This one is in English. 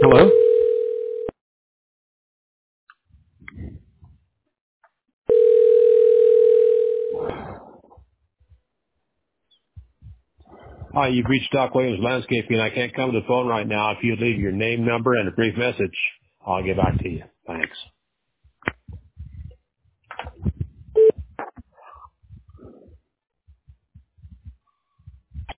Hello? Hi, you've reached Doc Williams Landscaping. I can't come to the phone right now. If you leave your name, number, and a brief message, I'll get back to you. Thanks.